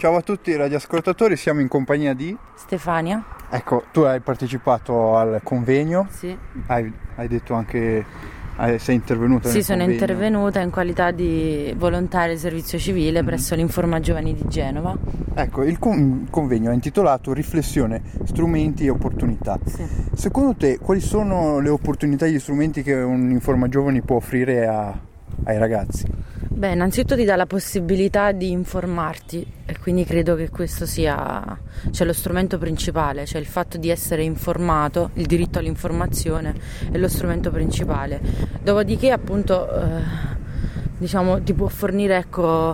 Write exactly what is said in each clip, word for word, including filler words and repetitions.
Ciao a tutti i radioascoltatori, siamo in compagnia di Stefania. Ecco, tu hai partecipato al convegno. Sì. Hai, hai detto anche, hai, sei intervenuta Sì, nel sono convegno. intervenuta in qualità di volontaria del servizio civile mm-hmm. presso l'Informa Giovani di Genova. Ecco, il, con- il convegno è intitolato Riflessione, strumenti e opportunità. Sì. Secondo te, quali sono le opportunità e gli strumenti che un Informa Giovani può offrire a, ai ragazzi? Beh, innanzitutto ti dà la possibilità di informarti e quindi credo che questo sia cioè, lo strumento principale, cioè il fatto di essere informato, il diritto all'informazione è lo strumento principale. Dopodiché appunto eh, diciamo ti può fornire ecco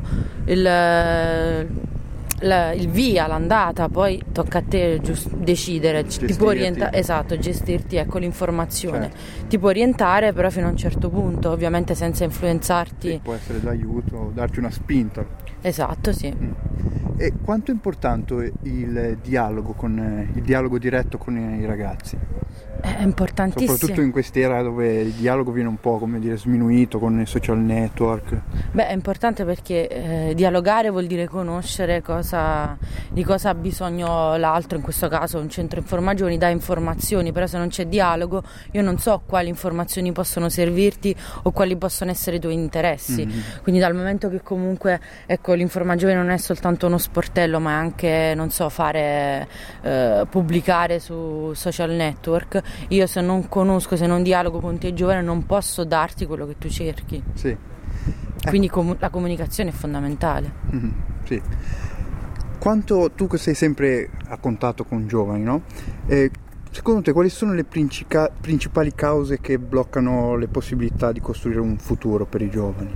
il La, il via, l'andata, poi tocca a te giust- decidere, Gestirti. ti può orientare, esatto, gestirti ecco l'informazione, certo. Ti può orientare però fino a un certo punto, ovviamente senza influenzarti. Sì, può essere d'aiuto, darti una spinta. Esatto, sì. Mm. E quanto è importante il dialogo con il dialogo diretto con i ragazzi? È importantissimo. Soprattutto in quest'era dove il dialogo viene un po', come dire, sminuito con i social network. Beh, è importante perché eh, dialogare vuol dire conoscere cosa, di cosa ha bisogno l'altro, in questo caso un centro Informa Giovani dà informazioni, però se non c'è dialogo io non so quali informazioni possono servirti o quali possono essere i tuoi interessi. Mm-hmm. Quindi dal momento che comunque ecco, l'Informa Giovani non è soltanto uno sportello, ma è anche, non so, fare eh, pubblicare su social network, io se non conosco, se non dialogo con te giovane non posso darti quello che tu cerchi. Sì. Quindi com- la comunicazione è fondamentale. Mm-hmm. Sì. Quanto tu che sei sempre a contatto con giovani, no? Eh, secondo te quali sono le princica- principali cause che bloccano le possibilità di costruire un futuro per i giovani?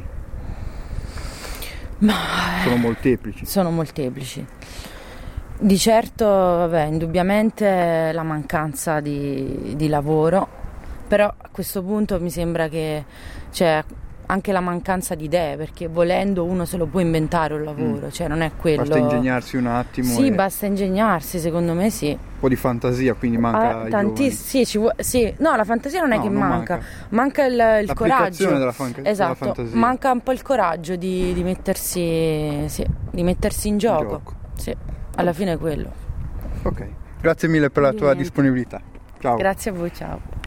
Ma... Sono molteplici. Sono molteplici. Di certo, vabbè, indubbiamente la mancanza di, di lavoro, però a questo punto mi sembra che c'è anche la mancanza di idee, perché volendo uno se lo può inventare un lavoro, mm. cioè non è quello. Basta ingegnarsi un attimo. Sì, e... basta ingegnarsi, secondo me sì. Un po' di fantasia, quindi manca. Ah, tantiss- sì, ci vuole, sì, no, la fantasia non è no, che non manca, manca, manca il, il coraggio. Della, fan- esatto, della fantasia. Manca un po' il coraggio di, di mettersi, sì, di mettersi in gioco. In gioco. Sì, alla fine è quello. Ok, grazie mille per la tua disponibilità. Ciao. Grazie a voi, ciao.